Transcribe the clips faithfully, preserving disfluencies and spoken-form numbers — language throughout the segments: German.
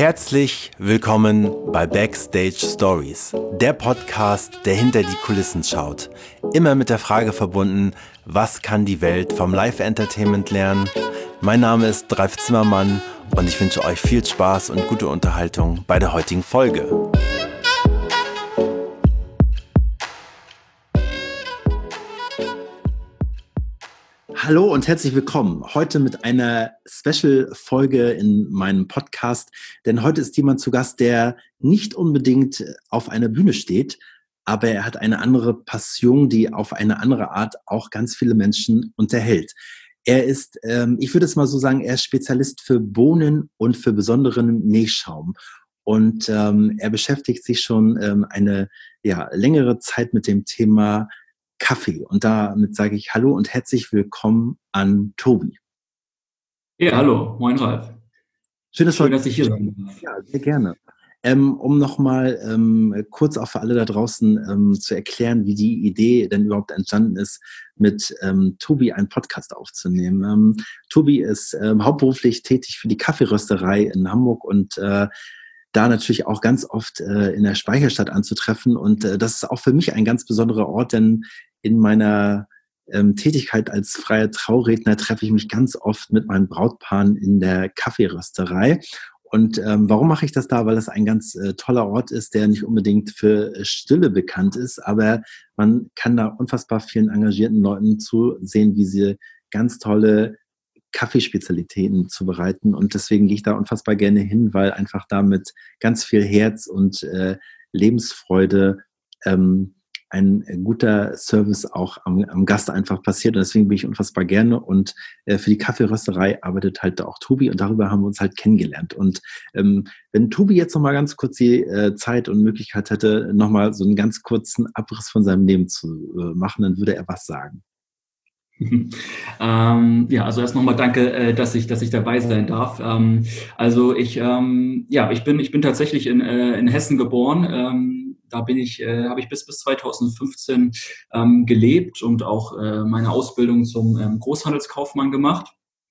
Herzlich willkommen bei Backstage Stories, der Podcast, der hinter die Kulissen schaut. Immer mit der Frage verbunden, was kann die Welt vom Live-Entertainment lernen? Mein Name ist Ralf Zimmermann und ich wünsche euch viel Spaß und gute Unterhaltung bei der heutigen Folge. Hallo und herzlich willkommen. Heute mit einer Special-Folge in meinem Podcast, denn heute ist jemand zu Gast, der nicht unbedingt auf einer Bühne steht, aber er hat eine andere Passion, die auf eine andere Art auch ganz viele Menschen unterhält. Er ist, ähm, ich würde es mal so sagen, er ist Spezialist für Bohnen und für besonderen Nähschaum. Und ähm, er beschäftigt sich schon ähm, eine ja, längere Zeit mit dem Thema Kaffee. Und damit sage ich Hallo und herzlich willkommen an Tobi. Ja, hallo. Moin, Ralf. Schön, dass, Schön, dass ich hier sein darf. Ja, sehr gerne. Ähm, um nochmal ähm, kurz auch für alle da draußen ähm, zu erklären, wie die Idee denn überhaupt entstanden ist, mit ähm, Tobi einen Podcast aufzunehmen. Ähm, Tobi ist ähm, hauptberuflich tätig für die Kaffeerösterei in Hamburg und äh, da natürlich auch ganz oft äh, in der Speicherstadt anzutreffen. Und äh, das ist auch für mich ein ganz besonderer Ort, denn in meiner ähm, Tätigkeit als freier Trauredner treffe ich mich ganz oft mit meinen Brautpaaren in der Kaffeerösterei. Und ähm, warum mache ich das da? Weil das ein ganz äh, toller Ort ist, der nicht unbedingt für Stille bekannt ist, aber man kann da unfassbar vielen engagierten Leuten zusehen, wie sie ganz tolle Kaffeespezialitäten zubereiten. Und deswegen gehe ich da unfassbar gerne hin, weil einfach da mit ganz viel Herz und äh, Lebensfreude ähm, ein guter Service auch am, am Gast einfach passiert. Und deswegen bin ich unfassbar gerne. Und äh, für die Kaffeerösterei arbeitet halt da auch Tobi. Und darüber haben wir uns halt kennengelernt. Und ähm, wenn Tobi jetzt noch mal ganz kurz die äh, Zeit und Möglichkeit hätte, noch mal so einen ganz kurzen Abriss von seinem Leben zu äh, machen, dann würde er was sagen. Ähm, ja, also erst nochmal danke, äh, dass ich, dass ich dabei sein darf. Ähm, also ich, ähm, ja, ich bin, ich bin tatsächlich in, äh, in Hessen geboren. Ähm, da bin ich, äh, habe ich bis bis zweitausendfünfzehn ähm, gelebt und auch äh, meine Ausbildung zum ähm, Großhandelskaufmann gemacht.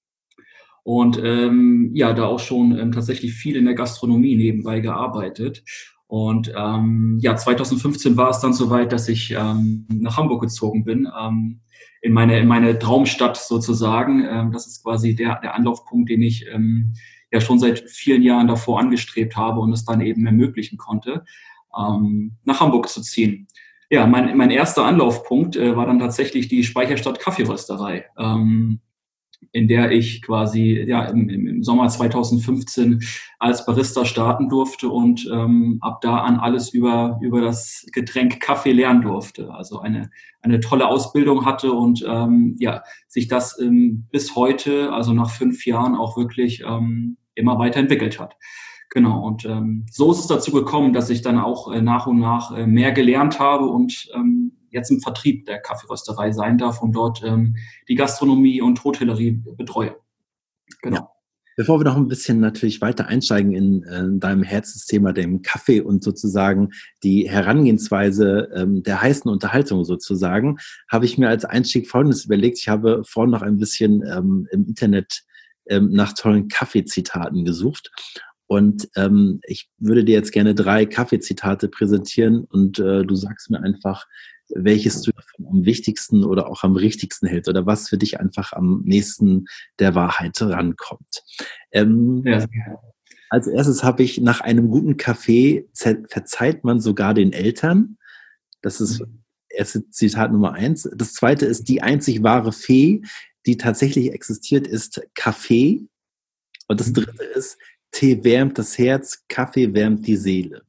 Und ähm, ja, da auch schon ähm, tatsächlich viel in der Gastronomie nebenbei gearbeitet. Und ähm, ja, zweitausendfünfzehn war es dann soweit, dass ich ähm, nach Hamburg gezogen bin, ähm, in meine in meine Traumstadt sozusagen. Ähm, das ist quasi der der Anlaufpunkt, den ich ähm, ja schon seit vielen Jahren davor angestrebt habe und es dann eben ermöglichen konnte, ähm, nach Hamburg zu ziehen. Ja, mein mein erster Anlaufpunkt äh, war dann tatsächlich die Speicherstadt Kaffeerösterei. Ähm, in der ich quasi ja im, im Sommer zweitausendfünfzehn als Barista starten durfte und ähm, ab da an alles über über das Getränk Kaffee lernen durfte. Also eine eine tolle Ausbildung hatte und ähm, ja sich das ähm, bis heute, also nach fünf Jahren, auch wirklich ähm, immer weiterentwickelt hat. Genau, und ähm, so ist es dazu gekommen, dass ich dann auch äh, nach und nach äh, mehr gelernt habe und ähm, jetzt im Vertrieb der Kaffeerösterei sein darf und dort ähm, die Gastronomie und Hotellerie betreue. Genau. Ja. Bevor wir noch ein bisschen natürlich weiter einsteigen in, in deinem Herzensthema, dem Kaffee und sozusagen die Herangehensweise ähm, der heißen Unterhaltung sozusagen, habe ich mir als Einstieg Folgendes überlegt. Ich habe vorhin noch ein bisschen ähm, im Internet ähm, nach tollen Kaffeezitaten gesucht. Und ähm, ich würde dir jetzt gerne drei Kaffeezitate präsentieren und äh, du sagst mir einfach, welches du davon am wichtigsten oder auch am richtigsten hältst oder was für dich einfach am nächsten der Wahrheit rankommt. Ähm, ja. Als erstes habe ich, nach einem guten Kaffee verzeiht man sogar den Eltern. Das ist erste Zitat Nummer eins. Das zweite ist, die einzig wahre Fee, die tatsächlich existiert, ist Kaffee. Und das dritte ist, Tee wärmt das Herz, Kaffee wärmt die Seele.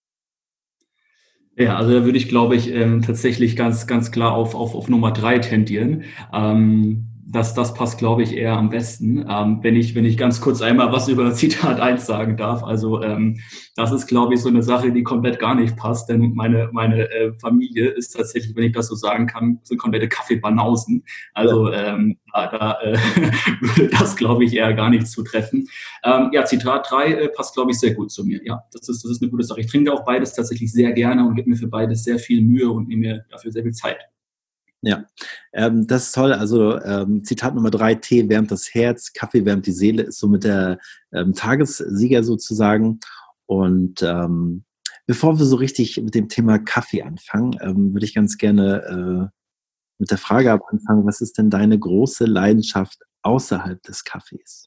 Ja, also da würde ich, glaube ich, ähm, tatsächlich ganz, ganz klar auf, auf, auf Nummer drei tendieren. Ähm, das, das passt, glaube ich, eher am besten. Ähm, wenn ich, wenn ich ganz kurz einmal was über Zitat eins sagen darf. Also, ähm, das ist, glaube ich, so eine Sache, die komplett gar nicht passt, denn meine, meine äh, Familie ist tatsächlich, wenn ich das so sagen kann, so komplette Kaffeebanausen. Also, ähm, da, da äh, würde das, glaube ich, eher gar nicht zutreffen. Ähm, ja, Zitat drei äh, passt, glaube ich, sehr gut zu mir. Ja, das ist, das ist eine gute Sache. Ich trinke auch beides tatsächlich sehr gerne und gebe mir für beides sehr viel Mühe und nehme mir dafür sehr viel Zeit. Ja, ähm, das ist toll. Also ähm, Zitat Nummer drei, Tee wärmt das Herz, Kaffee wärmt die Seele, ist so mit der ähm, Tagessieger sozusagen. Und ähm, bevor wir so richtig mit dem Thema Kaffee anfangen, ähm, würde ich ganz gerne äh, mit der Frage anfangen, was ist denn deine große Leidenschaft außerhalb des Kaffees?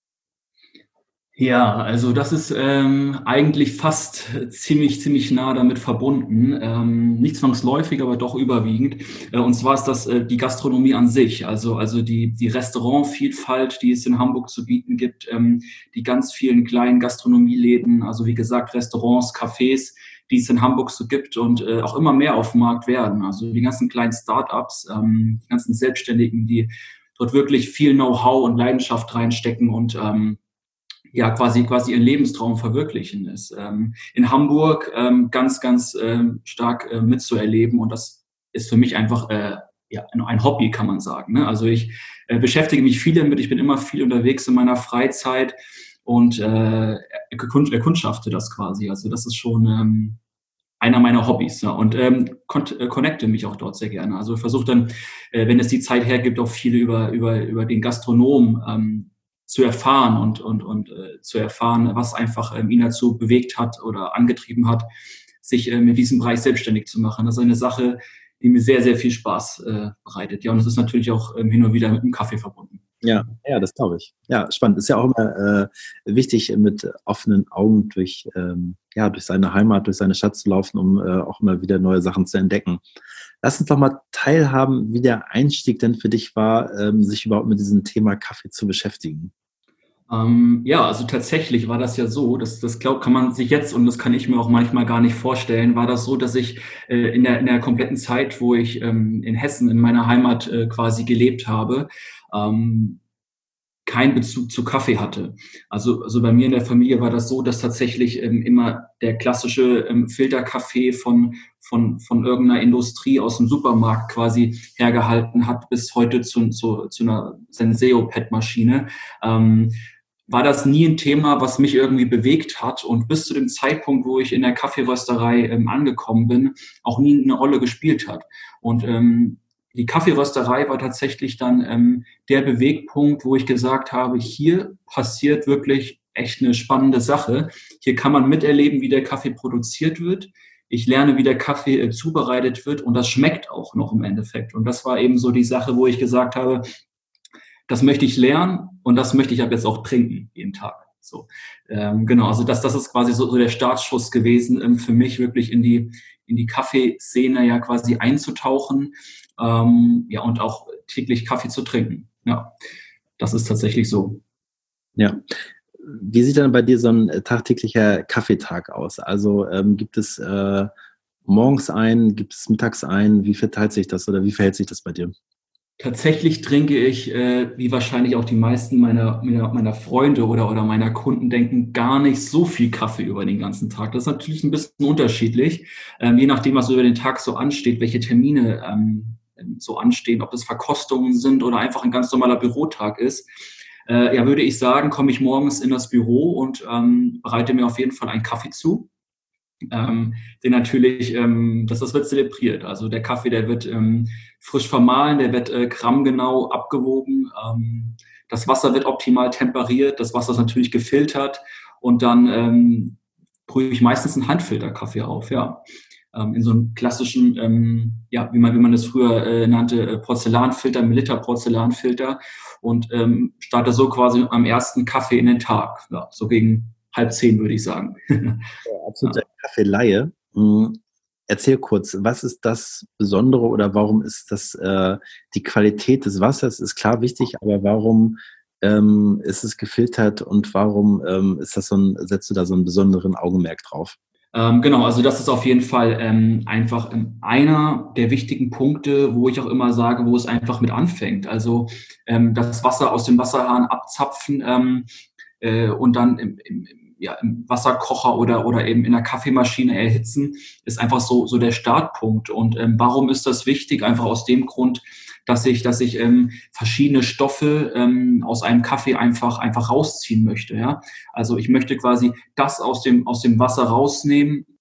Ja, also das ist ähm, eigentlich fast ziemlich, ziemlich nah damit verbunden. Ähm, nicht zwangsläufig, aber doch überwiegend. Äh, und zwar ist das äh, die Gastronomie an sich. Also, also die, die Restaurantvielfalt, die es in Hamburg zu bieten gibt, ähm, die ganz vielen kleinen Gastronomieläden, also wie gesagt Restaurants, Cafés, die es in Hamburg so gibt und äh, auch immer mehr auf dem Markt werden. Also die ganzen kleinen Start-ups, ähm, die ganzen Selbstständigen, die dort wirklich viel Know-how und Leidenschaft reinstecken und ähm, ja quasi quasi ihren Lebenstraum verwirklichen ist. Ähm, in Hamburg ähm, ganz, ganz ähm, stark äh, mitzuerleben und das ist für mich einfach äh, ja, ein Hobby, kann man sagen. Ne? Also ich äh, beschäftige mich viel damit, ich bin immer viel unterwegs in meiner Freizeit und äh, erkundschafte das quasi. Also das ist schon ähm, einer meiner Hobbys, ja, und ähm, con äh, connecte mich auch dort sehr gerne. Also versuche dann, äh, wenn es die Zeit hergibt, auch viel über über über den Gastronomen ähm, zu erfahren und und und äh, zu erfahren, was einfach ähm, ihn dazu bewegt hat oder angetrieben hat, sich ähm, in diesem Bereich selbstständig zu machen. Das ist eine Sache, die mir sehr, sehr viel Spaß äh, bereitet. Ja, und es ist natürlich auch ähm, hin und wieder mit dem Kaffee verbunden. Ja, ja, das glaube ich. Ja, spannend. Ist ja auch immer äh, wichtig, mit offenen Augen durch, ähm, ja, durch seine Heimat, durch seine Stadt zu laufen, um äh, auch immer wieder neue Sachen zu entdecken. Lass uns doch mal teilhaben, wie der Einstieg denn für dich war, ähm, sich überhaupt mit diesem Thema Kaffee zu beschäftigen. Ähm, ja, also tatsächlich war das ja so, das, das glaub, kann man sich jetzt, und das kann ich mir auch manchmal gar nicht vorstellen, war das so, dass ich äh, in, der, in der kompletten Zeit, wo ich ähm, in Hessen, in meiner Heimat äh, quasi gelebt habe, ähm, keinen Bezug zu Kaffee hatte. Also, also bei mir in der Familie war das so, dass tatsächlich ähm, immer der klassische ähm, Filterkaffee von, von, von irgendeiner Industrie aus dem Supermarkt quasi hergehalten hat, bis heute zu, zu, zu einer Senseo-Pet-Maschine. Ähm, war das nie ein Thema, was mich irgendwie bewegt hat und bis zu dem Zeitpunkt, wo ich in der Kaffeerösterei ähm, angekommen bin, auch nie eine Rolle gespielt hat. Und ähm, die Kaffeerösterei war tatsächlich dann ähm, der Bewegpunkt, wo ich gesagt habe, hier passiert wirklich echt eine spannende Sache. Hier kann man miterleben, wie der Kaffee produziert wird. Ich lerne, wie der Kaffee äh, zubereitet wird und das schmeckt auch noch im Endeffekt. Und das war eben so die Sache, wo ich gesagt habe, das möchte ich lernen und das möchte ich ab jetzt auch trinken, jeden Tag. So, ähm, genau, also das, das ist quasi so, so der Startschuss gewesen, ähm, für mich wirklich in die, in die Kaffeeszene ja quasi einzutauchen, ähm, ja, und auch täglich Kaffee zu trinken. Ja, das ist tatsächlich so. Ja. Wie sieht dann bei dir so ein äh, tagtäglicher Kaffeetag aus? Also ähm, gibt es äh, morgens einen, gibt es mittags einen? Wie verteilt sich das oder wie verhält sich das bei dir? Tatsächlich trinke ich, äh, wie wahrscheinlich auch die meisten meiner, meiner, meiner Freunde oder, oder meiner Kunden denken, gar nicht so viel Kaffee über den ganzen Tag. Das ist natürlich ein bisschen unterschiedlich, ähm, je nachdem, was über den Tag so ansteht, welche Termine ähm, so anstehen, ob es Verkostungen sind oder einfach ein ganz normaler Bürotag ist. Äh, ja, würde ich sagen, komme ich morgens in das Büro und ähm, bereite mir auf jeden Fall einen Kaffee zu. Ähm, den natürlich, ähm, das, das wird zelebriert. Also der Kaffee, der wird ähm, frisch vermahlen, der wird äh, grammgenau abgewogen. Ähm, das Wasser wird optimal temperiert, das Wasser ist natürlich gefiltert und dann ähm, brühe ich meistens einen Handfilterkaffee auf, ja. Ähm, in so einem klassischen, ähm, ja, wie man, wie man das früher äh, nannte, äh, Porzellanfilter, Melitta-Porzellanfilter und ähm, starte so quasi am ersten Kaffee in den Tag. Ja, so gegen halb zehn, würde ich sagen. Absolute Kaffeeleihe. Hm, erzähl kurz, was ist das Besondere oder warum ist das äh, die Qualität des Wassers ist klar wichtig, aber warum ähm, ist es gefiltert und warum ähm, ist das so ein, setzt du da so einen besonderen Augenmerk drauf? Ähm, genau, also das ist auf jeden Fall ähm, einfach ähm, einer der wichtigen Punkte, wo ich auch immer sage, wo es einfach mit anfängt. Also ähm, das Wasser aus dem Wasserhahn abzapfen ähm, äh, und dann im, im, ja, im Wasserkocher oder, oder eben in der Kaffeemaschine erhitzen, ist einfach so, so der Startpunkt. Und ähm, warum ist das wichtig? Einfach aus dem Grund, dass ich, dass ich ähm, verschiedene Stoffe ähm, aus einem Kaffee einfach, einfach rausziehen möchte. Ja? Also ich möchte quasi das aus dem, aus dem Wasser rausnehmen,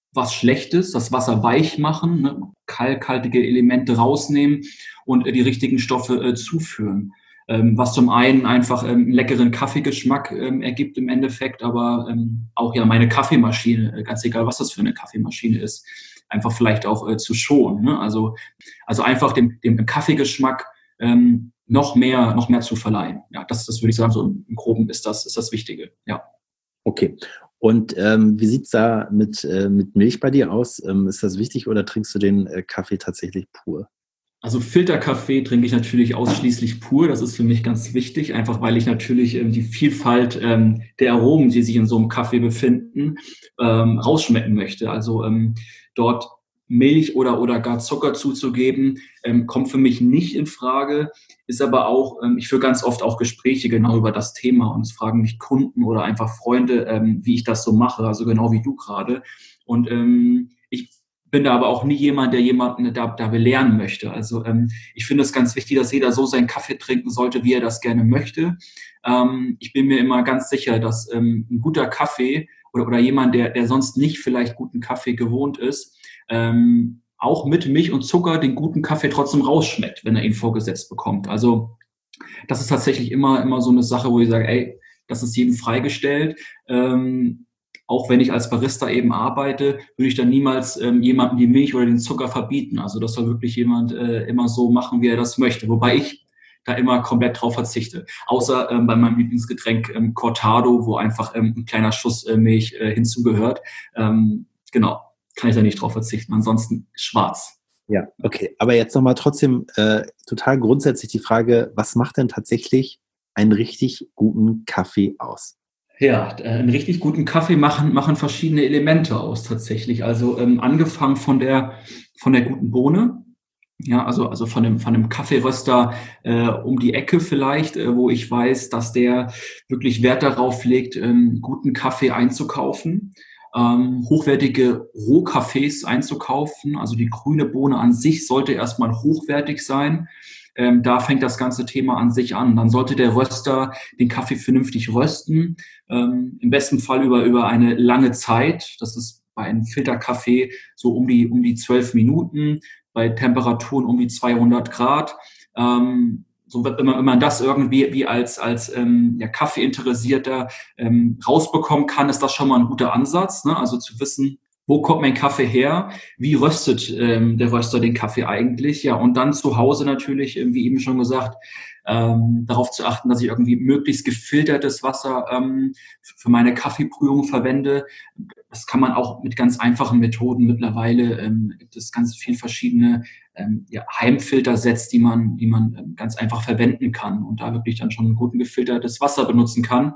was Schlechtes, das Wasser weich machen, ne, kalkhaltige Elemente rausnehmen und äh, die richtigen Stoffe äh, zuführen. Ähm, was zum einen einfach ähm, einen leckeren Kaffeegeschmack ähm, ergibt im Endeffekt, aber ähm, auch ja meine Kaffeemaschine, äh, ganz egal, was das für eine Kaffeemaschine ist, einfach vielleicht auch äh, zu schonen. Ne? Also, also einfach dem, dem Kaffeegeschmack ähm, noch mehr, noch mehr zu verleihen. Ja, das, das würde ich sagen, so im Groben ist das, ist das Wichtige. Ja. Okay. Und ähm, wie sieht's da mit, äh, mit Milch bei dir aus? Ähm, ist das wichtig oder trinkst du den äh, Kaffee tatsächlich pur? Also Filterkaffee trinke ich natürlich ausschließlich pur. Das ist für mich ganz wichtig, einfach weil ich natürlich ähm, die Vielfalt ähm, der Aromen, die sich in so einem Kaffee befinden, ähm, rausschmecken möchte. Also ähm, dort Milch oder, oder gar Zucker zuzugeben, ähm, kommt für mich nicht in Frage, ist aber auch, ähm, ich führe ganz oft auch Gespräche genau über das Thema und es fragen mich Kunden oder einfach Freunde, ähm, wie ich das so mache, also genau wie du gerade. Und ähm, ich bin da aber auch nie jemand, der jemanden da, da belehren möchte. Also ähm, ich finde es ganz wichtig, dass jeder so seinen Kaffee trinken sollte, wie er das gerne möchte. Ähm, ich bin mir immer ganz sicher, dass ähm, ein guter Kaffee oder, oder jemand, der, der sonst nicht vielleicht guten Kaffee gewohnt ist, ähm, auch mit Milch und Zucker den guten Kaffee trotzdem rausschmeckt, wenn er ihn vorgesetzt bekommt. Also das ist tatsächlich immer, immer so eine Sache, wo ich sage, ey, das ist jedem freigestellt. Ähm, auch wenn ich als Barista eben arbeite, würde ich dann niemals ähm, jemandem die Milch oder den Zucker verbieten. Also das soll wirklich jemand äh, immer so machen, wie er das möchte. Wobei ich da immer komplett drauf verzichte. Außer ähm, bei meinem Lieblingsgetränk ähm, Cortado, wo einfach ähm, ein kleiner Schuss äh, Milch äh, hinzugehört. Ähm, genau, kann ich da nicht drauf verzichten. Ansonsten schwarz. Ja, okay. Aber jetzt nochmal trotzdem äh, total grundsätzlich die Frage, was macht denn tatsächlich einen richtig guten Kaffee aus? Ja, äh, einen richtig guten Kaffee machen, machen verschiedene Elemente aus tatsächlich. Also ähm, angefangen von der, von der guten Bohne. Ja, also, also von dem, von dem Kaffeeröster äh, um die Ecke vielleicht, äh, wo ich weiß, dass der wirklich Wert darauf legt, ähm, guten Kaffee einzukaufen, ähm, hochwertige Rohkaffees einzukaufen. Also die grüne Bohne an sich sollte erstmal hochwertig sein. Ähm, da fängt das ganze Thema an sich an. Dann sollte der Röster den Kaffee vernünftig rösten, ähm, im besten Fall über, über eine lange Zeit. Das ist bei einem Filterkaffee so um die, um die zwölf Minuten, bei Temperaturen um die zweihundert Grad. Ähm, so wird, wenn man, wenn man das irgendwie wie als, als ähm, ja, Kaffeeinteressierter ähm, rausbekommen kann, ist das schon mal ein guter Ansatz. Ne? Also zu wissen, wo kommt mein Kaffee her? Wie röstet ähm, der Röster den Kaffee eigentlich? Ja, und dann zu Hause natürlich, wie eben schon gesagt, ähm, darauf zu achten, dass ich irgendwie möglichst gefiltertes Wasser ähm, für meine Kaffeebrühung verwende. Das kann man auch mit ganz einfachen Methoden mittlerweile. Ähm, gibt es ganz viel verschiedene ähm, ja, Heimfiltersets, die man, die man ähm, ganz einfach verwenden kann und da wirklich dann schon ein gut gefiltertes Wasser benutzen kann.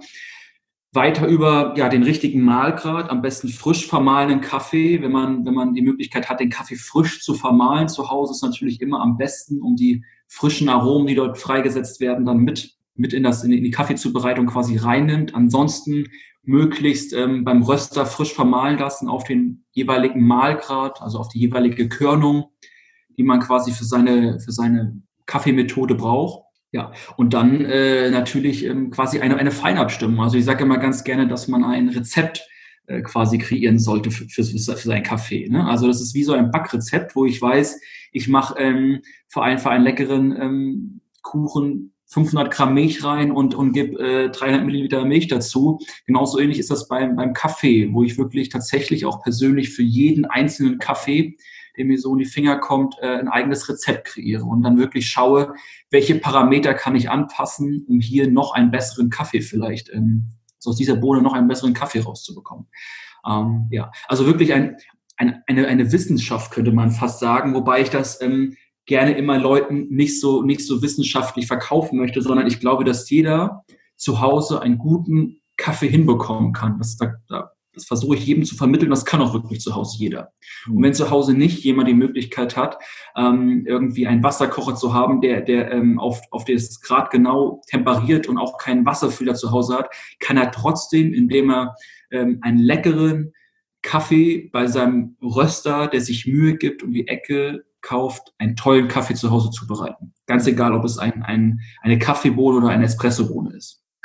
Weiter über ja, den richtigen Mahlgrad, am besten frisch vermahlenen Kaffee. Wenn man, wenn man die Möglichkeit hat, den Kaffee frisch zu vermahlen zu Hause, ist natürlich immer am besten, um die frischen Aromen, die dort freigesetzt werden, dann mit, mit in, das, in die Kaffeezubereitung quasi reinnimmt. Ansonsten möglichst ähm, beim Röster frisch vermahlen lassen auf den jeweiligen Mahlgrad, also auf die jeweilige Körnung, die man quasi für seine, für seine Kaffeemethode braucht. Ja, und dann äh, natürlich ähm, quasi eine, eine Feinabstimmung. Also ich sage immer ganz gerne, dass man ein Rezept äh, quasi kreieren sollte für, für, für seinen Kaffee. Ne? Also das ist wie so ein Backrezept, wo ich weiß, ich mache ähm, für, einen, für einen leckeren ähm, Kuchen fünfhundert Gramm Milch rein und, und gebe äh, dreihundert Milliliter Milch dazu. Genauso ähnlich ist das beim, beim Kaffee, wo ich wirklich tatsächlich auch persönlich für jeden einzelnen Kaffee, der mir so in die Finger kommt, äh, ein eigenes Rezept kreiere und dann wirklich schaue, welche Parameter kann ich anpassen, um hier noch einen besseren Kaffee vielleicht, ähm, so aus dieser Bohne noch einen besseren Kaffee rauszubekommen. Ähm, ja, also wirklich ein, ein, eine, eine Wissenschaft, könnte man fast sagen, wobei ich das ähm, gerne immer Leuten nicht so, nicht so wissenschaftlich verkaufen möchte, sondern ich glaube, dass jeder zu Hause einen guten Kaffee hinbekommen kann. Das, da, da Das versuche ich jedem zu vermitteln, das kann auch wirklich zu Hause jeder. Und wenn zu Hause nicht jemand die Möglichkeit hat, ähm, irgendwie einen Wasserkocher zu haben, der, der ähm, auf, auf das Grad genau temperiert und auch keinen Wasserfilter zu Hause hat, kann er trotzdem, indem er ähm, einen leckeren Kaffee bei seinem Röster, der sich Mühe gibt, um die Ecke kauft, einen tollen Kaffee zu Hause zubereiten. Ganz egal, ob es ein, ein, eine Kaffeebohne oder eine Espressobohne ist.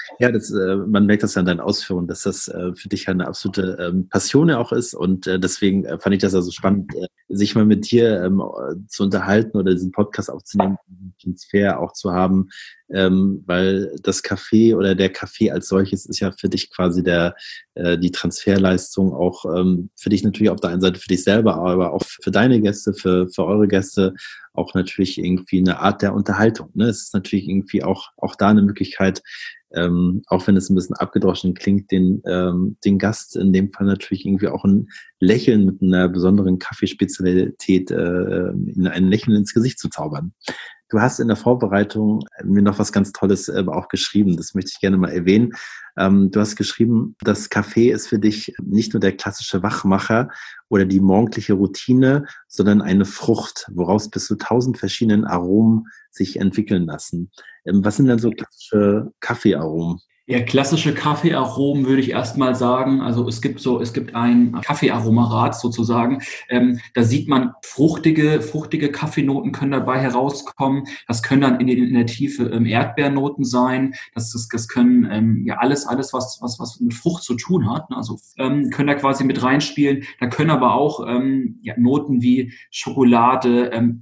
Ja, das, äh, man merkt das ja an deinen Ausführungen, dass das äh, für dich eine absolute ähm, Passion ja auch ist und äh, deswegen äh, fand ich das also spannend, äh, sich mal mit dir ähm, zu unterhalten oder diesen Podcast aufzunehmen, diesen Transfer auch zu haben, ähm, weil das Café oder der Café als solches ist ja für dich quasi der äh, die Transferleistung auch ähm, für dich natürlich auf der einen Seite für dich selber, aber auch für deine Gäste, für, für eure Gäste auch natürlich irgendwie eine Art der Unterhaltung. Ne? Es ist natürlich irgendwie auch, auch da eine Möglichkeit, ähm, auch wenn es ein bisschen abgedroschen klingt, den, ähm, den Gast in dem Fall natürlich irgendwie auch ein Lächeln mit einer besonderen Kaffeespezialität, äh, in ein Lächeln ins Gesicht zu zaubern. Du hast in der Vorbereitung mir noch was ganz Tolles äh, auch geschrieben. Das möchte ich gerne mal erwähnen. Ähm, du hast geschrieben, das Kaffee ist für dich nicht nur der klassische Wachmacher oder die morgendliche Routine, sondern eine Frucht, woraus bis zu tausend verschiedenen Aromen sich entwickeln lassen. Ähm, was sind denn so klassische Kaffeearomen? Ja, klassische Kaffeearomen würde ich erstmal sagen. Also es gibt so, es gibt ein Kaffeearomarad sozusagen. Ähm, da sieht man fruchtige, fruchtige Kaffeenoten können dabei herauskommen. Das können dann in, den, in der Tiefe ähm, Erdbeernoten sein. Das, das, das können ähm, ja alles, alles was, was, was mit Frucht zu tun hat. Ne? Also ähm, können da quasi mit reinspielen. Da können aber auch ähm, ja, Noten wie Schokolade, ähm,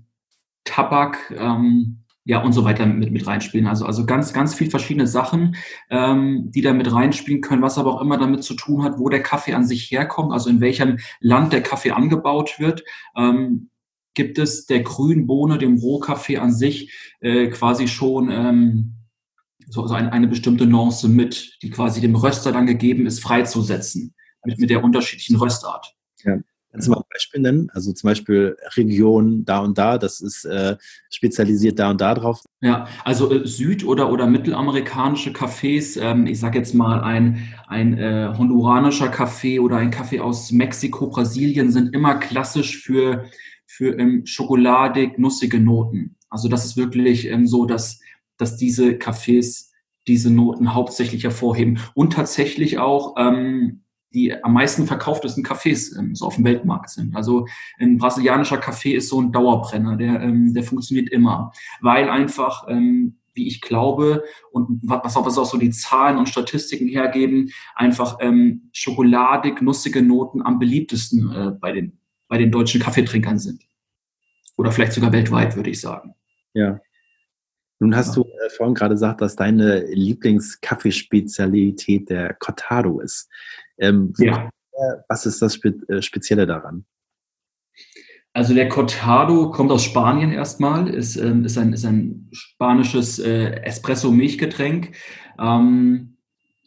Tabak, ähm, ja, und so weiter mit, mit reinspielen. Also, also ganz, ganz viel verschiedene Sachen, ähm, die da mit reinspielen können, was aber auch immer damit zu tun hat, wo der Kaffee an sich herkommt, also in welchem Land der Kaffee angebaut wird. Ähm, gibt es der grünen Bohne, dem Rohkaffee an sich, äh, quasi schon ähm, so, so eine, eine bestimmte Nuance mit, die quasi dem Röster dann gegeben ist, freizusetzen, mit, mit der unterschiedlichen Röstart. Ja. Kannst du mal ein Beispiel nennen? Also zum Beispiel Region da und da, das ist äh, spezialisiert da und da drauf. Ja, also äh, süd- oder, oder mittelamerikanische Cafés, ähm, ich sage jetzt mal ein, ein äh, honduranischer Kaffee oder ein Kaffee aus Mexiko, Brasilien sind immer klassisch für, für ähm, schokoladig, nussige Noten. Also das ist wirklich ähm, so, dass, dass diese Cafés diese Noten hauptsächlich hervorheben und tatsächlich auch ähm, die am meisten verkauftesten Cafés ähm, so auf dem Weltmarkt sind. Also ein brasilianischer Kaffee ist so ein Dauerbrenner, der, ähm, der funktioniert immer, weil einfach, ähm, wie ich glaube, und was auch, was auch so die Zahlen und Statistiken hergeben, einfach ähm, schokoladig, nussige Noten am beliebtesten äh, bei, den, bei den deutschen Kaffeetrinkern sind. Oder vielleicht sogar weltweit, würde ich sagen. Ja. Nun hast Ja. du äh, vorhin gerade gesagt, dass deine Lieblingskaffeespezialität der Cortado ist. Ähm, Ja. Was ist das Spe äh, Spezielle daran? Also der Cortado kommt aus Spanien erstmal, ist, ähm, ist, ein, ist ein spanisches äh, Espresso-Milchgetränk. Ähm,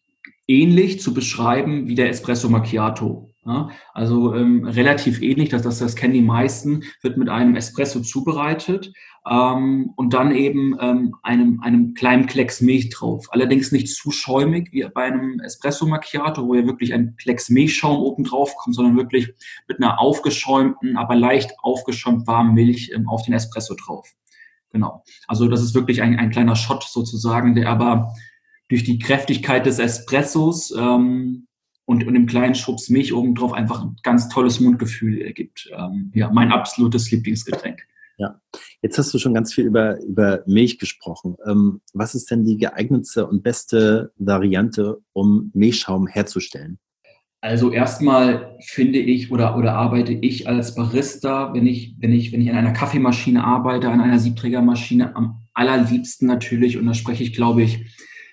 ähnlich zu beschreiben wie der Espresso Macchiato. Ja, also ähm, relativ ähnlich, das, das, das kennen die meisten, wird mit einem Espresso zubereitet ähm, und dann eben ähm, einem, einem kleinen Klecks Milch drauf. Allerdings nicht zu schäumig wie bei einem Espresso Macchiato, wo ja wirklich ein Klecks Milchschaum oben drauf kommt, sondern wirklich mit einer aufgeschäumten, aber leicht aufgeschäumt warmen Milch ähm, auf den Espresso drauf. Genau. Also das ist wirklich ein, ein kleiner Shot sozusagen, der aber durch die Kräftigkeit des Espressos ähm, und, und dem kleinen Schubs Milch obendrauf einfach ein ganz tolles Mundgefühl ergibt. Ähm, ja, mein absolutes Lieblingsgetränk. Ja, jetzt hast du schon ganz viel über, über Milch gesprochen. Ähm, was ist denn die geeignetste und beste Variante, um Milchschaum herzustellen? Also erstmal finde ich oder, oder arbeite ich als Barista, wenn ich, wenn ich, wenn ich an einer Kaffeemaschine arbeite, an einer Siebträgermaschine, am allerliebsten natürlich, und da spreche ich, glaube ich,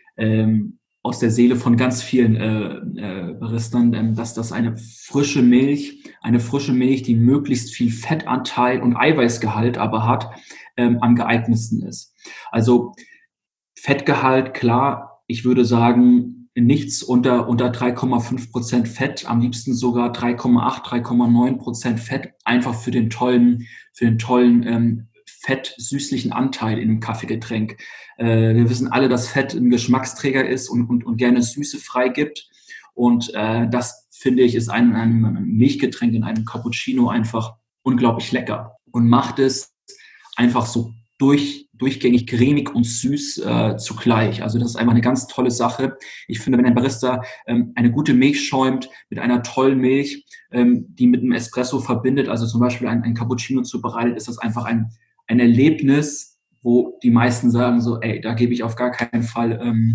ähm, aus der Seele von ganz vielen äh, äh, Baristern, ähm, dass das eine frische Milch, eine frische Milch, die möglichst viel Fettanteil und Eiweißgehalt aber hat, ähm, am geeignetsten ist. Also Fettgehalt, klar, ich würde sagen, nichts unter, unter drei Komma fünf Prozent Fett, am liebsten sogar drei Komma acht, drei Komma neun Prozent Fett, einfach für den tollen, für den tollen ähm, fett-süßlichen Anteil in einem Kaffeegetränk. Äh, wir wissen alle, dass Fett ein Geschmacksträger ist und, und, und gerne Süße freigibt. Und äh, das, finde ich, ist ein, ein Milchgetränk in einem Cappuccino einfach unglaublich lecker und macht es einfach so durch, durchgängig cremig und süß äh, zugleich. Also das ist einfach eine ganz tolle Sache. Ich finde, wenn ein Barista ähm, eine gute Milch schäumt mit einer tollen Milch, ähm, die mit einem Espresso verbindet, also zum Beispiel ein, ein Cappuccino zubereitet, ist das einfach ein, ein Erlebnis, wo die meisten sagen so, ey, da gebe ich auf gar keinen Fall ähm,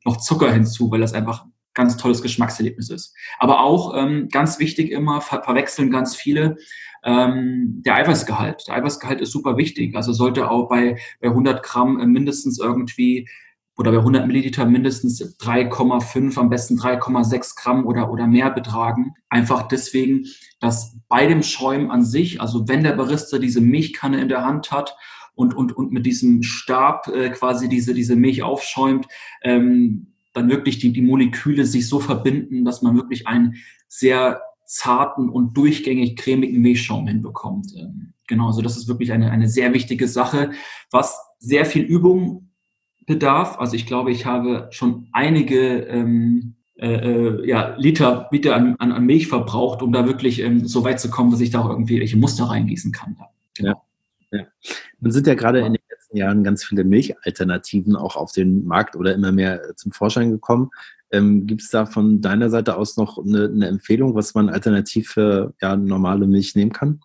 noch Zucker hinzu, weil das einfach ein ganz tolles Geschmackserlebnis ist. Aber auch ähm, ganz wichtig immer, ver verwechseln ganz viele, ähm, der Eiweißgehalt. Der Eiweißgehalt ist super wichtig. Also sollte auch bei, bei hundert Gramm äh, mindestens irgendwie oder bei hundert Milliliter mindestens drei Komma fünf, am besten drei Komma sechs Gramm oder, oder mehr betragen. Einfach deswegen, dass bei dem Schäumen an sich, also wenn der Barista diese Milchkanne in der Hand hat und, und, und mit diesem Stab äh, quasi diese, diese Milch aufschäumt, ähm, dann wirklich die, die Moleküle sich so verbinden, dass man wirklich einen sehr zarten und durchgängig cremigen Milchschaum hinbekommt. Ähm, genau, also das ist wirklich eine, eine sehr wichtige Sache, was sehr viel Übung bedarf. Also ich glaube, ich habe schon einige ähm, äh, ja, Liter, Liter an, an, an Milch verbraucht, um da wirklich ähm, so weit zu kommen, dass ich da auch irgendwie welche Muster reingießen kann. Ja, genau. Ja, ja. Nun sind ja gerade in den letzten Jahren ganz viele Milchalternativen auch auf den Markt oder immer mehr zum Vorschein gekommen. Ähm, gibt es da von deiner Seite aus noch eine, eine Empfehlung, was man alternativ für ja, normale Milch nehmen kann?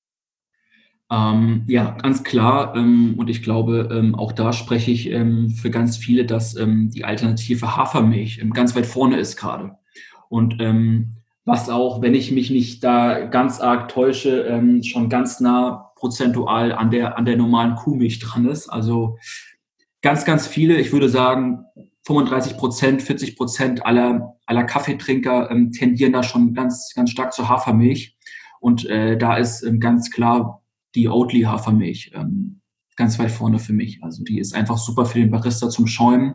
Ähm, ja, ganz klar. Ähm, und ich glaube, ähm, auch da spreche ich ähm, für ganz viele, dass ähm, die alternative Hafermilch ähm, ganz weit vorne ist gerade. Und ähm, was auch, wenn ich mich nicht da ganz arg täusche, ähm, schon ganz nah prozentual an der, an der normalen Kuhmilch dran ist. Also ganz, ganz viele, ich würde sagen, fünfunddreißig Prozent, vierzig Prozent aller, aller Kaffeetrinker ähm, tendieren da schon ganz, ganz stark zur Hafermilch. Und äh, da ist ähm, ganz klar die Oatly-Hafermilch ähm, ganz weit vorne für mich. Also die ist einfach super für den Barista zum Schäumen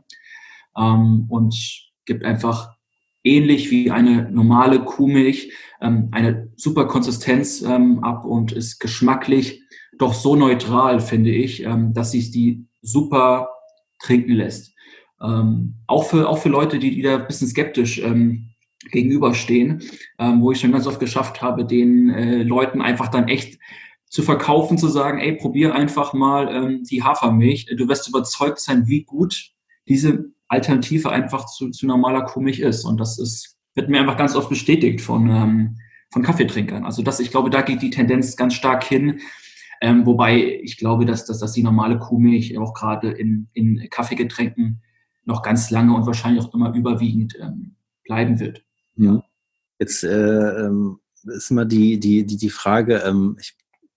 ähm, und gibt einfach ähnlich wie eine normale Kuhmilch ähm, eine super Konsistenz ähm, ab und ist geschmacklich doch so neutral, finde ich, ähm, dass sich die super trinken lässt. Ähm, auch für, auch für Leute, die, die da ein bisschen skeptisch ähm, gegenüberstehen, ähm, wo ich schon ganz oft geschafft habe, den äh, Leuten einfach dann echt zu verkaufen, zu sagen, ey, probier einfach mal ähm, die Hafermilch. Du wirst überzeugt sein, wie gut diese Alternative einfach zu, zu normaler Kuhmilch ist. Und das ist, wird mir einfach ganz oft bestätigt von, ähm, von Kaffeetrinkern. Also das, ich glaube, da geht die Tendenz ganz stark hin. Ähm, wobei ich glaube, dass, dass, dass die normale Kuhmilch auch gerade in, in Kaffeegetränken noch ganz lange und wahrscheinlich auch immer überwiegend ähm, bleiben wird. Ja. Jetzt äh, ähm, ist immer die, die, die, die Frage, ähm, ich,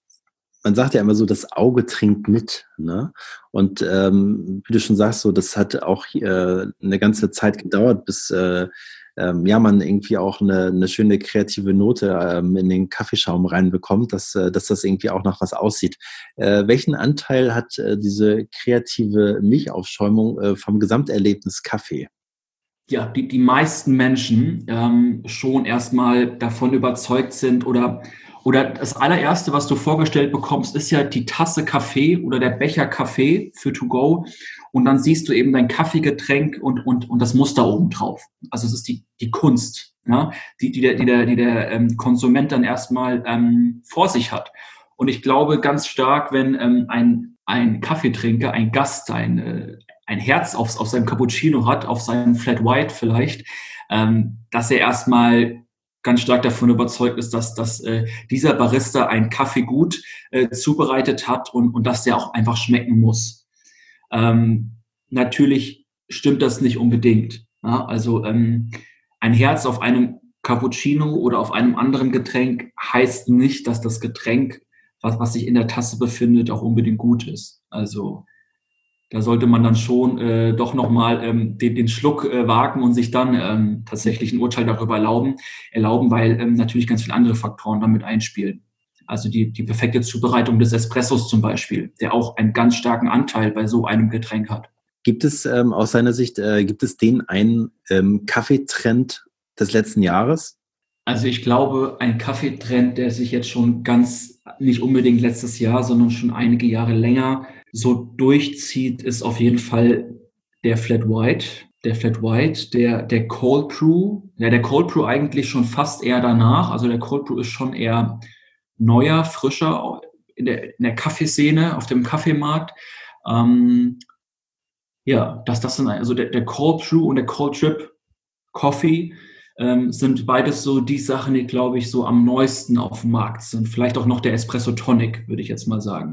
man sagt ja immer so, das Auge trinkt mit, ne? Und ähm, wie du schon sagst, so, das hat auch äh, eine ganze Zeit gedauert, bis äh, ähm, ja, man irgendwie auch eine, eine schöne kreative Note ähm, in den Kaffeeschaum reinbekommt, dass, äh, dass das irgendwie auch nach was aussieht. Äh, welchen Anteil hat äh, diese kreative Milchaufschäumung äh, vom Gesamterlebnis Kaffee? Ja, die, die meisten Menschen ähm, schon erstmal davon überzeugt sind oder, oder das allererste, was du vorgestellt bekommst, ist ja die Tasse Kaffee oder der Becher Kaffee für to go und dann siehst du eben dein Kaffeegetränk und, und, und das Muster oben drauf. Also es ist die, die Kunst, ja, die, die der, die der, die der ähm, Konsument dann erstmal ähm, vor sich hat. Und ich glaube ganz stark, wenn ähm, ein, ein Kaffeetrinker, ein Gast, ein äh, ein Herz auf, auf seinem Cappuccino hat, auf seinem Flat White vielleicht, ähm, dass er erstmal ganz stark davon überzeugt ist, dass, dass äh, dieser Barista einen Kaffee gut äh, zubereitet hat und, und dass der auch einfach schmecken muss. Ähm, natürlich stimmt das nicht unbedingt. Ja? Also ähm, ein Herz auf einem Cappuccino oder auf einem anderen Getränk heißt nicht, dass das Getränk, was, was sich in der Tasse befindet, auch unbedingt gut ist. Also da sollte man dann schon äh, doch nochmal ähm, den, den Schluck äh, wagen und sich dann ähm, tatsächlich ein Urteil darüber erlauben, erlauben weil ähm, natürlich ganz viele andere Faktoren damit einspielen. Also die, die perfekte Zubereitung des Espressos zum Beispiel, der auch einen ganz starken Anteil bei so einem Getränk hat. Gibt es ähm, aus seiner Sicht, äh, gibt es den einen ähm, Kaffeetrend des letzten Jahres? Also ich glaube, ein Kaffeetrend, der sich jetzt schon ganz, nicht unbedingt letztes Jahr, sondern schon einige Jahre länger so durchzieht, ist auf jeden Fall der Flat White. Der Flat White, der, der Cold Brew, ja, der Cold Brew eigentlich schon fast eher danach. Also der Cold Brew ist schon eher neuer, frischer in der, in der Kaffeeszene, auf dem Kaffeemarkt. Ähm, ja, das, das sind also der, der Cold Brew und der Cold Drip Coffee ähm, sind beides so die Sachen, die, glaube ich, so am neuesten auf dem Markt sind. Vielleicht auch noch der Espresso Tonic, würde ich jetzt mal sagen. Okay.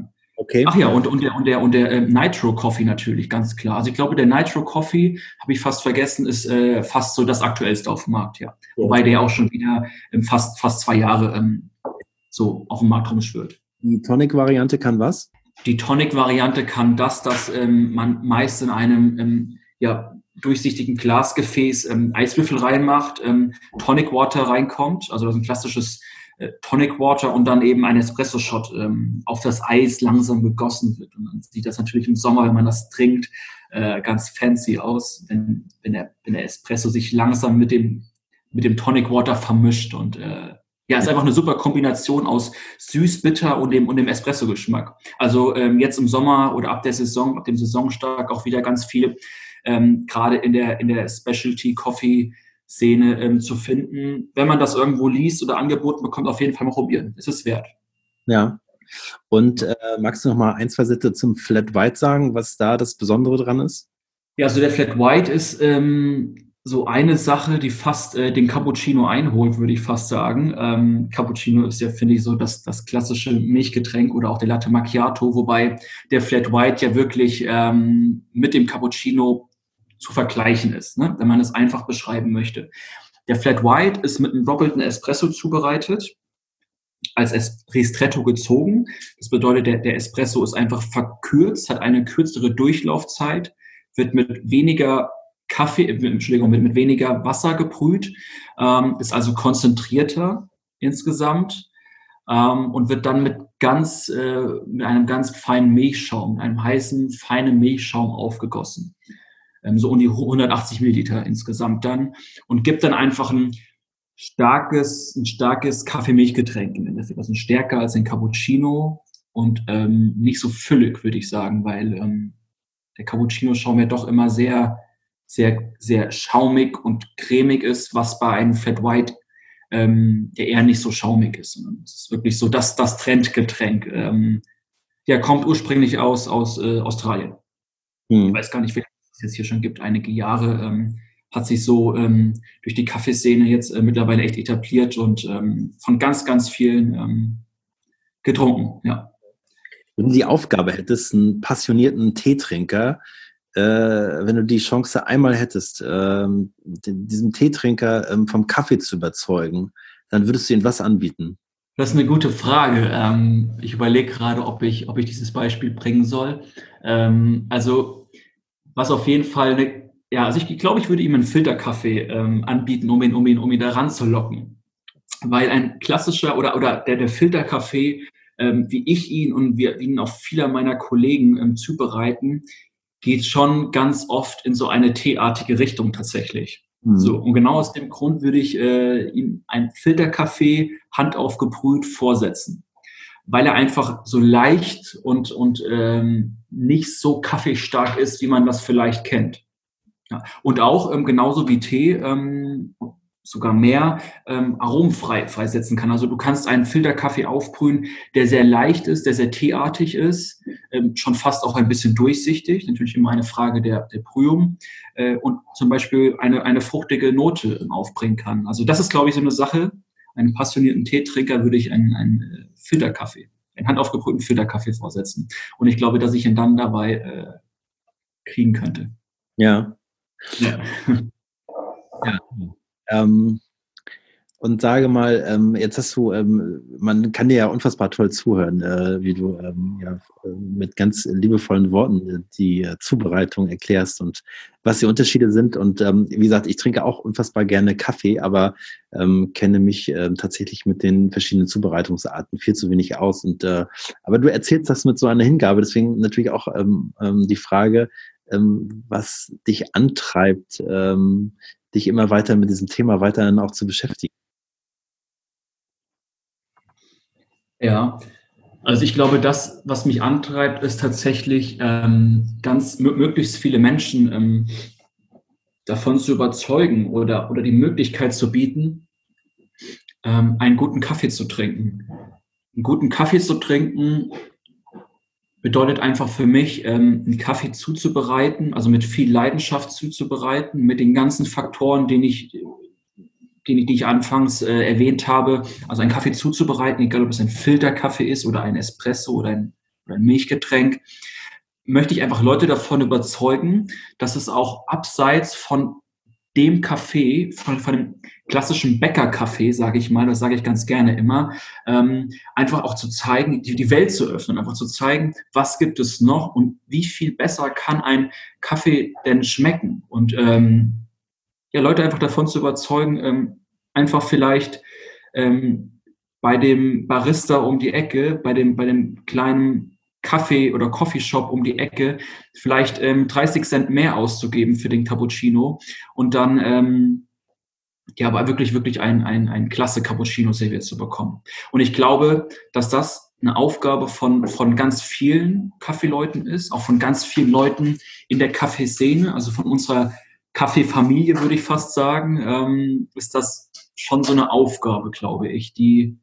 Okay. Ach ja, und, und der, und der, und der äh, Nitro Coffee natürlich, ganz klar. Also ich glaube, der Nitro Coffee, habe ich fast vergessen, ist äh, fast so das aktuellste auf dem Markt, ja. Wobei der auch schon wieder ähm, fast, fast zwei Jahre ähm, so auf dem Markt rumschwirrt. Die Tonic-Variante kann was? Die Tonic-Variante kann das, dass ähm, man meist in einem ähm, ja, durchsichtigen Glasgefäß ähm, Eiswürfel reinmacht, ähm, Tonic Water reinkommt, also das ist ein klassisches äh, Tonic Water und dann eben ein Espresso-Shot ähm, auf das Eis langsam gegossen wird. Und dann sieht das natürlich im Sommer, wenn man das trinkt, äh, ganz fancy aus, wenn, wenn, der, wenn der Espresso sich langsam mit dem, mit dem Tonic Water vermischt und äh, ja, ist einfach eine super Kombination aus süß, bitter und dem, und dem Espresso-Geschmack. Also ähm, jetzt im Sommer oder ab der Saison, ab dem Saisonstart auch wieder ganz viel, ähm, gerade in der, in der Specialty-Coffee-Szene ähm, zu finden. Wenn man das irgendwo liest oder angeboten bekommt, auf jeden Fall mal probieren. Es ist wert. Ja. Und äh, magst du noch mal ein, zwei Sätze zum Flat White sagen, was da das Besondere dran ist? Ja, also der Flat White ist ähm, so eine Sache, die fast äh, den Cappuccino einholt, würde ich fast sagen. Ähm, Cappuccino ist ja, finde ich, so das, das klassische Milchgetränk oder auch der Latte Macchiato, wobei der Flat White ja wirklich ähm, mit dem Cappuccino zu vergleichen ist, ne? Wenn man es einfach beschreiben möchte. Der Flat White ist mit einem doppelten Espresso zubereitet, als es Ristretto gezogen. Das bedeutet, der, der Espresso ist einfach verkürzt, hat eine kürzere Durchlaufzeit, wird mit weniger Kaffee, Entschuldigung, mit, mit weniger Wasser gebrüht, ähm, ist also konzentrierter insgesamt ähm, und wird dann mit ganz, äh, mit einem ganz feinen Milchschaum, einem heißen, feinen Milchschaum aufgegossen. Ähm, so um die hundertachtzig Milliliter insgesamt dann und gibt dann einfach ein starkes, ein starkes Kaffee-Milchgetränk im Endeffekt. Also stärker als ein Cappuccino und ähm, nicht so füllig, würde ich sagen, weil ähm, der Cappuccino-Schaum ja doch immer sehr sehr, sehr schaumig und cremig ist, was bei einem Flat White ähm, der eher nicht so schaumig ist. Es ist wirklich so das, das Trendgetränk. Ähm, ja, kommt ursprünglich aus, aus äh, Australien. Hm. Ich weiß gar nicht, wie lange es jetzt hier schon gibt, einige Jahre. Ähm, hat sich so ähm, durch die Kaffeeszene jetzt äh, mittlerweile echt etabliert und ähm, von ganz, ganz vielen ähm, getrunken, ja. Wenn du die Aufgabe hättest, einen passionierten Teetrinker, Äh, wenn du die Chance einmal hättest, ähm, den, diesen Teetrinker ähm, vom Kaffee zu überzeugen, dann würdest du ihm was anbieten? Das ist eine gute Frage. Ähm, ich überlege gerade, ob ich, ob ich dieses Beispiel bringen soll. Ähm, also, was auf jeden Fall, eine, ja, also ich glaube, ich würde ihm einen Filterkaffee ähm, anbieten, um ihn, um ihn, um ihn da ranzulocken. Weil ein klassischer oder, oder der, der Filterkaffee, ähm, wie ich ihn und wir ihn auch viele meiner Kollegen ähm, zubereiten, geht schon ganz oft in so eine teeartige Richtung tatsächlich. Mhm. So, und genau aus dem Grund würde ich äh, ihm einen Filterkaffee handaufgebrüht vorsetzen, weil er einfach so leicht und, und ähm, nicht so kaffeestark ist, wie man das vielleicht kennt. Ja. Und auch ähm, genauso wie Tee ähm, sogar mehr ähm, Aromen frei, freisetzen kann. Also du kannst einen Filterkaffee aufbrühen, der sehr leicht ist, der sehr teeartig ist, ähm, schon fast auch ein bisschen durchsichtig, natürlich immer eine Frage der, der Brühung äh, und zum Beispiel eine, eine fruchtige Note aufbringen kann. Also das ist, glaube ich, so eine Sache. Einen passionierten Teetrinker würde ich einen, einen Filterkaffee, einen handaufgebrühten Filterkaffee vorsetzen. Und ich glaube, dass ich ihn dann dabei äh, kriegen könnte. Ja. Ja. Ja. Ähm, und sage mal, ähm, jetzt hast du, ähm, man kann dir ja unfassbar toll zuhören, äh, wie du ähm, ja, mit ganz liebevollen Worten die äh, Zubereitung erklärst und was die Unterschiede sind. Und ähm, wie gesagt, ich trinke auch unfassbar gerne Kaffee, aber ähm, kenne mich äh, tatsächlich mit den verschiedenen Zubereitungsarten viel zu wenig aus. Und äh, aber du erzählst das mit so einer Hingabe, deswegen natürlich auch ähm, ähm, die Frage, ähm, was dich antreibt, ähm, dich immer weiter mit diesem Thema weiterhin auch zu beschäftigen. Ja, also ich glaube, das, was mich antreibt, ist tatsächlich ähm, ganz möglichst viele Menschen ähm, davon zu überzeugen oder, oder die Möglichkeit zu bieten, ähm, einen guten Kaffee zu trinken. Einen guten Kaffee zu trinken bedeutet einfach für mich, ähm, einen Kaffee zuzubereiten, also mit viel Leidenschaft zuzubereiten, mit den ganzen Faktoren, den ich, den ich, die ich anfangs äh, erwähnt habe. Also einen Kaffee zuzubereiten, egal ob es ein Filterkaffee ist oder ein Espresso oder ein, oder ein Milchgetränk, möchte ich einfach Leute davon überzeugen, dass es auch abseits von dem Kaffee, von, von dem klassischen Bäckerkaffee, sage ich mal, das sage ich ganz gerne immer, ähm, einfach auch zu zeigen, die, die Welt zu öffnen, einfach zu zeigen, was gibt es noch und wie viel besser kann ein Kaffee denn schmecken. Und ähm, ja, Leute einfach davon zu überzeugen, ähm, einfach vielleicht ähm, bei dem Barista um die Ecke, bei dem, bei dem kleinen Kaffee- oder Coffeeshop um die Ecke, vielleicht ähm, dreißig Cent mehr auszugeben für den Cappuccino und dann ähm, ja, aber wirklich, wirklich ein, ein, ein klasse Cappuccino serviert zu bekommen. Und ich glaube, dass das eine Aufgabe von, von ganz vielen Kaffeeleuten ist, auch von ganz vielen Leuten in der Kaffeeszene, also von unserer Kaffeefamilie, würde ich fast sagen, ähm, ist das schon so eine Aufgabe, glaube ich, die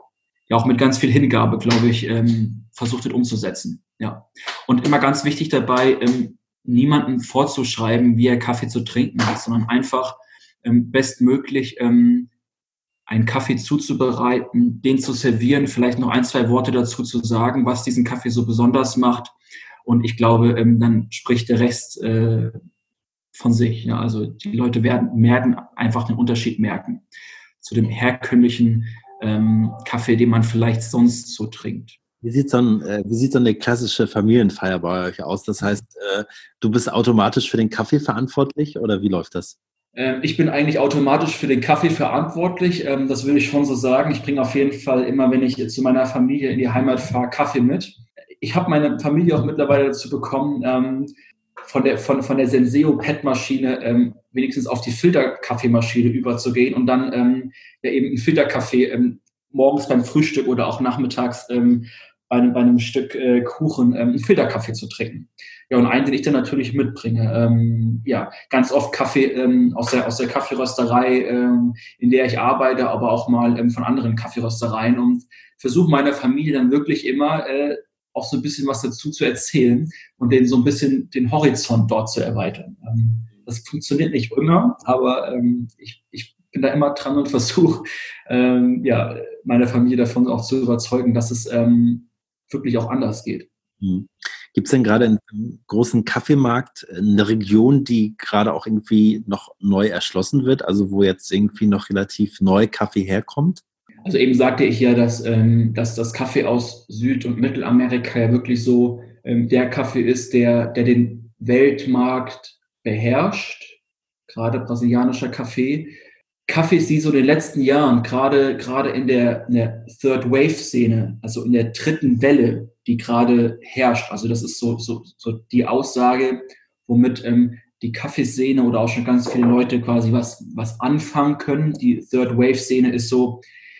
ja auch mit ganz viel Hingabe, glaube ich, ähm, versucht wird umzusetzen. Ja. Und immer ganz wichtig dabei, ähm, niemandem vorzuschreiben, wie er Kaffee zu trinken hat, sondern einfach ähm, bestmöglich ähm, einen Kaffee zuzubereiten, den zu servieren, vielleicht noch ein, zwei Worte dazu zu sagen, was diesen Kaffee so besonders macht. Und ich glaube, ähm, dann spricht der Rest äh, von sich. Ja. Also die Leute werden, werden einfach den Unterschied merken zu dem herkömmlichen ähm, Kaffee, den man vielleicht sonst so trinkt. Wie sieht so, ein, äh, wie sieht so eine klassische Familienfeier bei euch aus? Das heißt, äh, du bist automatisch für den Kaffee verantwortlich oder wie läuft das? Ähm, ich bin eigentlich automatisch für den Kaffee verantwortlich. Ähm, das würde ich schon so sagen. Ich bringe auf jeden Fall immer, wenn ich zu meiner Familie in die Heimat fahre, Kaffee mit. Ich habe meine Familie auch mittlerweile dazu bekommen, ähm, von der, von, von der Senseo-P E T-Maschine ähm, wenigstens auf die Filterkaffeemaschine überzugehen und dann ähm, ja eben einen Filterkaffee ähm, morgens beim Frühstück oder auch nachmittags ähm, bei, einem, bei einem Stück äh, Kuchen ähm, einen Filterkaffee zu trinken. Ja, und einen, den ich dann natürlich mitbringe. Ähm, ja, ganz oft Kaffee ähm, aus der, aus der Kaffeerösterei, ähm, in der ich arbeite, aber auch mal ähm, von anderen Kaffeeröstereien und versuche meiner Familie dann wirklich immer äh, auch so ein bisschen was dazu zu erzählen und denen so ein bisschen den Horizont dort zu erweitern. Ähm, das funktioniert nicht immer, aber ähm, ich, ich bin da immer dran und versuche, ähm, ja, meine Familie davon auch zu überzeugen, dass es ähm, wirklich auch anders geht. Hm. Gibt es denn gerade einen großen Kaffeemarkt, eine Region, die gerade auch irgendwie noch neu erschlossen wird, also wo jetzt irgendwie noch relativ neu Kaffee herkommt? Also eben sagte ich ja, dass, ähm, dass das Kaffee aus Süd- und Mittelamerika ja wirklich so ähm, der Kaffee ist, der, der den Weltmarkt beherrscht, gerade brasilianischer Kaffee. Kaffees, die so in den letzten Jahren, gerade, gerade in der, in der Third Wave Szene, also in der dritten Welle, die gerade herrscht, also das ist so, so, so die Aussage, womit ähm, die Kaffeeszene oder auch schon ganz viele Leute quasi was, was anfangen können. Die Third Wave Szene ist so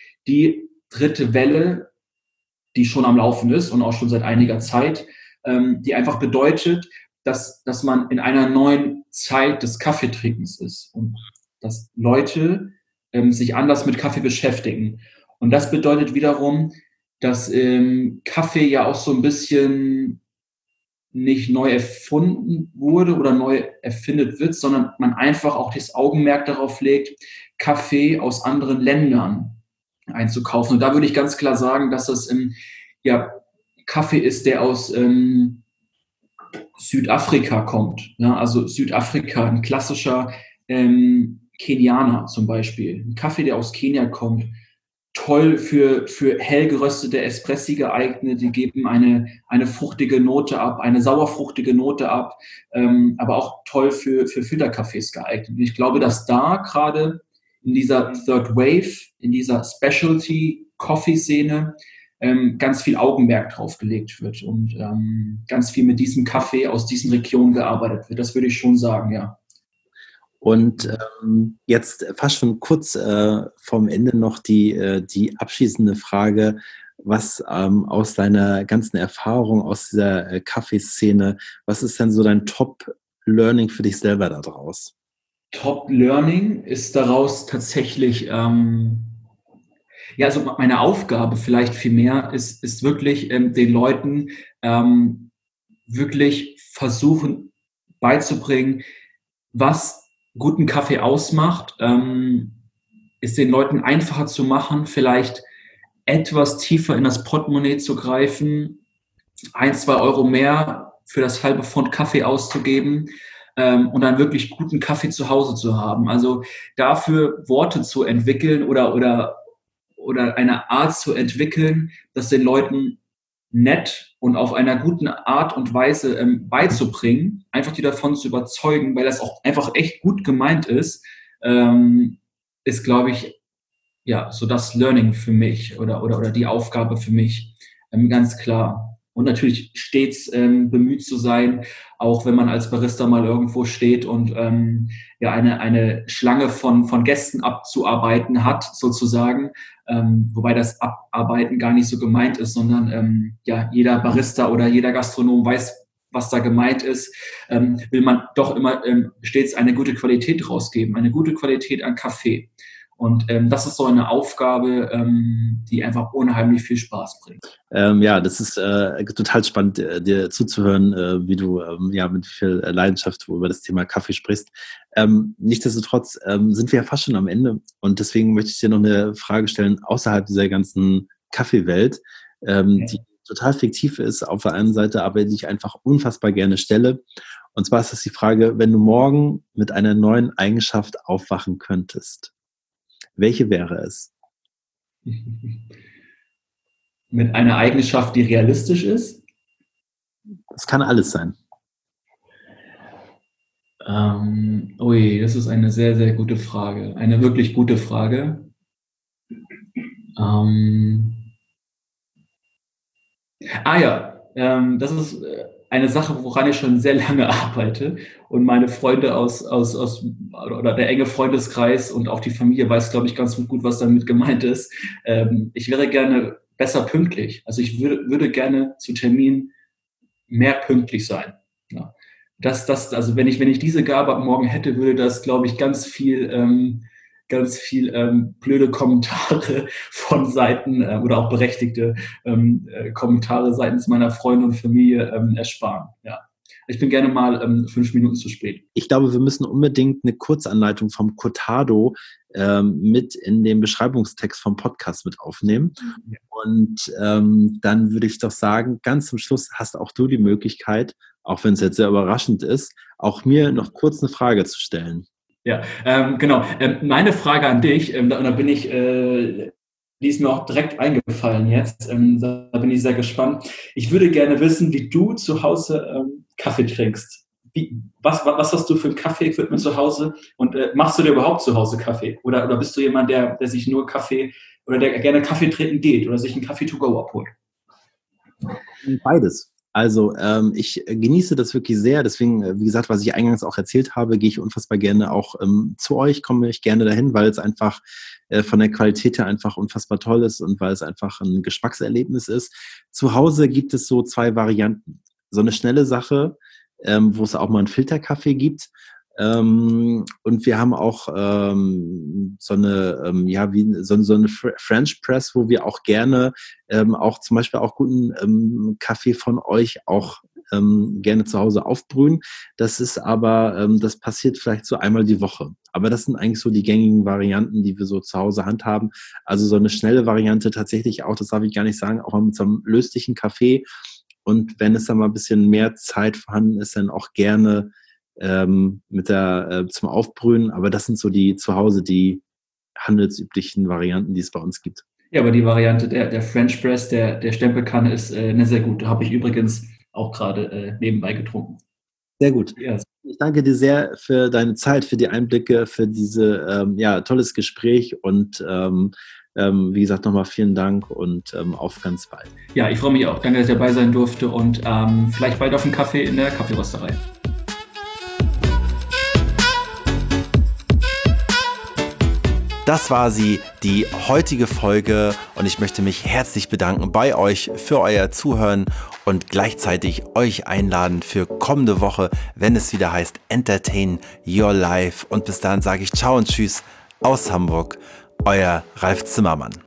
die dritte Welle, die schon am Laufen ist und auch schon seit einiger Zeit, ähm, die einfach bedeutet, dass, dass man in einer neuen Zeit des Kaffeetrinkens ist und dass Leute ähm, sich anders mit Kaffee beschäftigen. Und das bedeutet wiederum, dass ähm, Kaffee ja auch so ein bisschen nicht neu erfunden wurde oder neu erfindet wird, sondern man einfach auch das Augenmerk darauf legt, Kaffee aus anderen Ländern einzukaufen. Und da würde ich ganz klar sagen, dass das ähm, ja, Kaffee ist, der aus ähm, Südafrika kommt. Ja, also Südafrika, ein klassischer ähm, Kenianer zum Beispiel. Ein Kaffee, der aus Kenia kommt. Toll für, für hell geröstete Espressi geeignet. Die geben eine, eine fruchtige Note ab, eine sauerfruchtige Note ab, ähm, aber auch toll für, für Filterkaffees geeignet. Und ich glaube, dass da gerade in dieser Third Wave, in dieser Specialty-Coffee-Szene ähm, ganz viel Augenmerk drauf gelegt wird und ähm, ganz viel mit diesem Kaffee aus diesen Regionen gearbeitet wird. Das würde ich schon sagen, ja. Und ähm, jetzt fast schon kurz äh, vom Ende noch die, äh, die abschließende Frage, was ähm, aus deiner ganzen Erfahrung aus dieser äh, Kaffeeszene, was ist denn so dein Top-Learning für dich selber daraus? Top-Learning ist daraus tatsächlich, ähm, ja, also meine Aufgabe vielleicht viel mehr ist, ist wirklich ähm, den Leuten ähm, wirklich versuchen beizubringen, was guten Kaffee ausmacht, ähm, ist den Leuten einfacher zu machen, vielleicht etwas tiefer in das Portemonnaie zu greifen, ein, zwei Euro mehr für das halbe Pfund Kaffee auszugeben ähm, und dann wirklich guten Kaffee zu Hause zu haben. Also dafür Worte zu entwickeln oder, oder, oder eine Art zu entwickeln, das den Leuten nett und auf einer guten Art und Weise ähm, beizubringen, einfach die davon zu überzeugen, weil das auch einfach echt gut gemeint ist, ähm, ist, glaube ich, ja, so das Learning für mich oder, oder, oder die Aufgabe für mich, ähm, ganz klar. Und natürlich stets ähm, bemüht zu sein, auch wenn man als Barista mal irgendwo steht und ähm, ja eine, eine Schlange von, von Gästen abzuarbeiten hat, sozusagen. Ähm, wobei das Abarbeiten gar nicht so gemeint ist, sondern ähm, ja, jeder Barista oder jeder Gastronom weiß, was da gemeint ist, ähm, will man doch immer ähm, stets eine gute Qualität rausgeben, eine gute Qualität an Kaffee. Und ähm, das ist so eine Aufgabe, ähm, die einfach unheimlich viel Spaß bringt. Ähm, ja, das ist äh, total spannend, äh, dir zuzuhören, äh, wie du ähm, ja mit viel Leidenschaft über das Thema Kaffee sprichst. Ähm, nichtsdestotrotz ähm, sind wir ja fast schon am Ende und deswegen möchte ich dir noch eine Frage stellen außerhalb dieser ganzen Kaffeewelt, ähm, ja. die total fiktiv ist auf der einen Seite, aber die ich einfach unfassbar gerne stelle. Und zwar ist das die Frage, wenn du morgen mit einer neuen Eigenschaft aufwachen könntest, welche wäre es? Mit einer Eigenschaft, die realistisch ist? Das kann alles sein. Ähm, ui, das ist eine sehr, sehr gute Frage. Eine wirklich gute Frage. Ähm, ah ja, ähm, das ist eine Sache, woran ich schon sehr lange arbeite und meine Freunde aus, aus, aus oder der enge Freundeskreis und auch die Familie weiß, glaube ich, ganz gut, was damit gemeint ist. Ähm, ich wäre gerne besser pünktlich. Also ich würde, würde gerne zu Terminen mehr pünktlich sein. Ja. Das, das, also wenn ich, wenn ich diese Gabe morgen hätte, würde das, glaube ich, ganz viel, ähm, ganz viel ähm, blöde Kommentare von Seiten äh, oder auch berechtigte ähm, äh, Kommentare seitens meiner Freunde und Familie ähm, ersparen. Ja. Ich bin gerne mal ähm, fünf Minuten zu spät. Ich glaube, wir müssen unbedingt eine Kurzanleitung vom Cortado ähm, mit in den Beschreibungstext vom Podcast mit aufnehmen. Ja. Und ähm, dann würde ich doch sagen, ganz zum Schluss hast auch du die Möglichkeit, auch wenn es jetzt sehr überraschend ist, auch mir noch kurz eine Frage zu stellen. Ja, ähm, genau. Ähm, meine Frage an dich, ähm, da, da bin ich, äh, die ist mir auch direkt eingefallen jetzt, ähm, da bin ich sehr gespannt. Ich würde gerne wissen, wie du zu Hause ähm, Kaffee trinkst. Wie, was, was hast du für ein Kaffee-Equipment zu Hause und äh, machst du dir überhaupt zu Hause Kaffee? Oder, oder bist du jemand, der, der sich nur Kaffee oder der gerne Kaffee trinken geht oder sich einen Kaffee to go abholt? Beides. Also ähm, ich genieße das wirklich sehr, deswegen, wie gesagt, was ich eingangs auch erzählt habe, gehe ich unfassbar gerne auch ähm, zu euch, komme ich gerne dahin, weil es einfach äh, von der Qualität her einfach unfassbar toll ist und weil es einfach ein Geschmackserlebnis ist. Zu Hause gibt es so zwei Varianten. So eine schnelle Sache, ähm, wo es auch mal einen Filterkaffee gibt. Ähm, und wir haben auch ähm, so eine, ähm, ja, wie so, so eine French Press, wo wir auch gerne ähm, auch zum Beispiel auch guten ähm, Kaffee von euch auch ähm, gerne zu Hause aufbrühen. Das ist aber, ähm, das passiert vielleicht so einmal die Woche. Aber das sind eigentlich so die gängigen Varianten, die wir so zu Hause handhaben. Also so eine schnelle Variante tatsächlich auch, das darf ich gar nicht sagen, auch mal mit so einem löslichen Kaffee. Und wenn es dann mal ein bisschen mehr Zeit vorhanden ist, dann auch gerne Ähm, mit der äh, zum Aufbrühen, aber das sind so die zu Hause die handelsüblichen Varianten, die es bei uns gibt. Ja, aber die Variante der, der French Press, der, der Stempelkanne ist äh, eine sehr gute. Habe ich übrigens auch gerade äh, nebenbei getrunken. Sehr gut. Ja. Ich danke dir sehr für deine Zeit, für die Einblicke, für diese ähm, ja, tolles Gespräch und ähm, ähm, wie gesagt, nochmal vielen Dank und ähm, auf ganz bald. Ja, ich freue mich auch. Danke, dass ich dabei sein durfte und ähm, vielleicht bald auf einen Kaffee in der Kaffeerösterei. Das war sie, die heutige Folge und ich möchte mich herzlich bedanken bei euch für euer Zuhören und gleichzeitig euch einladen für kommende Woche, wenn es wieder heißt Entertain Your Life. Und bis dahin sage ich Ciao und Tschüss aus Hamburg, euer Ralf Zimmermann.